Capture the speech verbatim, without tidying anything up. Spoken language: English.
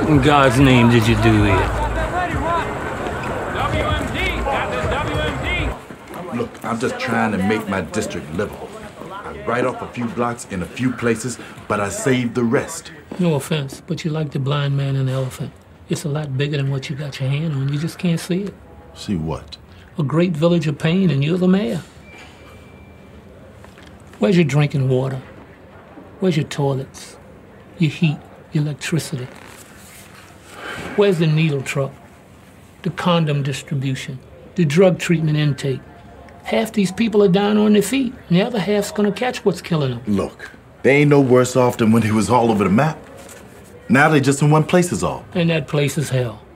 in God's name did you do here? Look, I'm just trying to make my district livable. I write off a few blocks in a few places, but I save the rest. No offense, but you're like the blind man and the elephant. It's a lot bigger than what you got your hand on. You just can't see it. See what? A great village of pain, and you're the mayor. Where's your drinking water? Where's your toilets? Your heat, your electricity? Where's the needle truck? The condom distribution? The drug treatment intake? Half these people are down on their feet, and the other half's gonna catch what's killing them. Look, they ain't no worse off than when he was all over the map. Now they just in one place is all. And that place is hell.